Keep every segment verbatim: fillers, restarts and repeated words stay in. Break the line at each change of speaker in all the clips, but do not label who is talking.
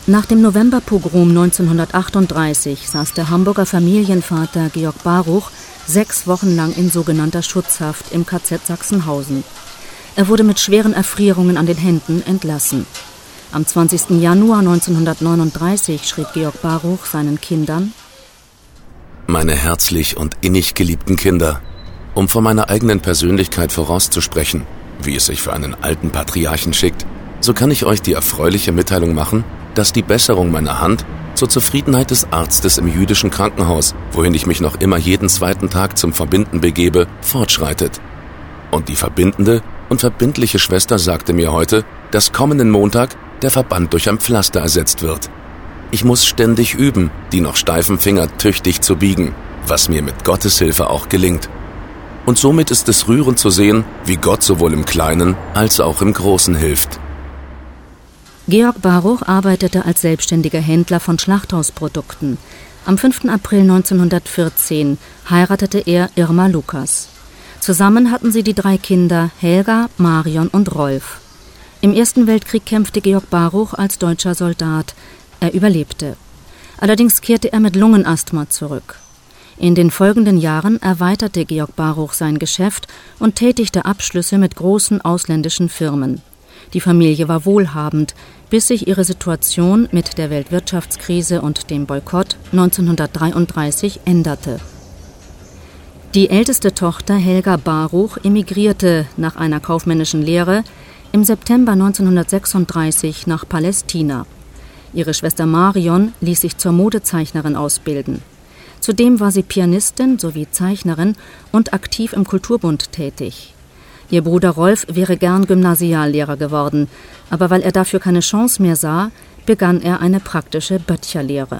Nach dem Novemberpogrom neunzehnhundertachtunddreißig saß der Hamburger Familienvater Georg Baruch sechs Wochen lang in sogenannter Schutzhaft im K Z Sachsenhausen. Er wurde mit schweren Erfrierungen an den Händen entlassen. Am zwanzigsten Januar neunzehnhundertneununddreißig schrieb Georg Baruch seinen Kindern:
Meine herzlich und innig geliebten Kinder, um von meiner eigenen Persönlichkeit vorauszusprechen, wie es sich für einen alten Patriarchen schickt, so kann ich euch die erfreuliche Mitteilung machen, dass die Besserung meiner Hand zur Zufriedenheit des Arztes im jüdischen Krankenhaus, wohin ich mich noch immer jeden zweiten Tag zum Verbinden begebe, fortschreitet. Und die verbindende und verbindliche Schwester sagte mir heute, dass kommenden Montag der Verband durch ein Pflaster ersetzt wird. Ich muss ständig üben, die noch steifen Finger tüchtig zu biegen, was mir mit Gottes Hilfe auch gelingt. Und somit ist es rührend zu sehen, wie Gott sowohl im Kleinen als auch im Großen hilft.
Georg Baruch arbeitete als selbstständiger Händler von Schlachthausprodukten. Am fünften April neunzehnhundertvierzehn heiratete er Irma Lukas. Zusammen hatten sie die drei Kinder Helga, Marion und Rolf. Im Ersten Weltkrieg kämpfte Georg Baruch als deutscher Soldat. Er überlebte. Allerdings kehrte er mit Lungenasthma zurück. In den folgenden Jahren erweiterte Georg Baruch sein Geschäft und tätigte Abschlüsse mit großen ausländischen Firmen. Die Familie war wohlhabend, bis sich ihre Situation mit der Weltwirtschaftskrise und dem Boykott neunzehnhundertdreiunddreißig änderte. Die älteste Tochter Helga Baruch emigrierte nach einer kaufmännischen Lehre im September neunzehnhundertsechsunddreißig nach Palästina. Ihre Schwester Marion ließ sich zur Modezeichnerin ausbilden. Zudem war sie Pianistin sowie Zeichnerin und aktiv im Kulturbund tätig. Ihr Bruder Rolf wäre gern Gymnasiallehrer geworden, aber weil er dafür keine Chance mehr sah, begann er eine praktische Böttcherlehre.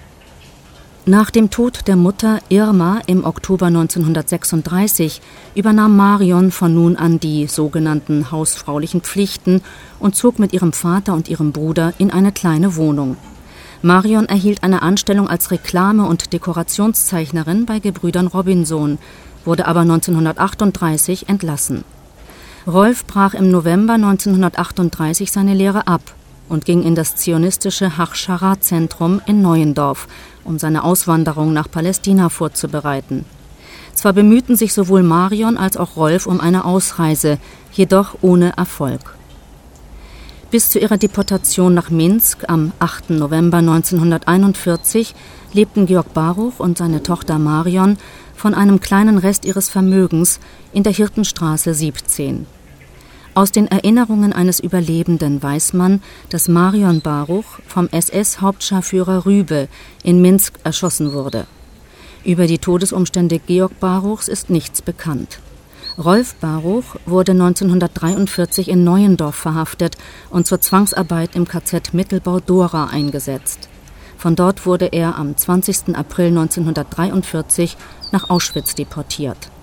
Nach dem Tod der Mutter Irma im Oktober neunzehnhundertsechsunddreißig übernahm Marion von nun an die sogenannten hausfraulichen Pflichten und zog mit ihrem Vater und ihrem Bruder in eine kleine Wohnung. Marion erhielt eine Anstellung als Reklame- und Dekorationszeichnerin bei Gebrüdern Robinson, wurde aber neunzehnhundertachtunddreißig entlassen. Rolf brach im November neunzehnhundertachtunddreißig seine Lehre ab und ging in das zionistische Hachschara-Zentrum in Neuendorf, um seine Auswanderung nach Palästina vorzubereiten. Zwar bemühten sich sowohl Marion als auch Rolf um eine Ausreise, jedoch ohne Erfolg. Bis zu ihrer Deportation nach Minsk am achten November neunzehnhunderteinundvierzig lebten Georg Baruch und seine Tochter Marion von einem kleinen Rest ihres Vermögens in der Hirtenstraße siebzehn. Aus den Erinnerungen eines Überlebenden weiß man, dass Marion Baruch vom S S-Hauptscharführer Rübe in Minsk erschossen wurde. Über die Todesumstände Georg Baruchs ist nichts bekannt. Rolf Baruch wurde neunzehnhundertdreiundvierzig in Neuendorf verhaftet und zur Zwangsarbeit im K Z Mittelbau-Dora eingesetzt. Von dort wurde er am zwanzigsten April neunzehnhundertdreiundvierzig nach Auschwitz deportiert.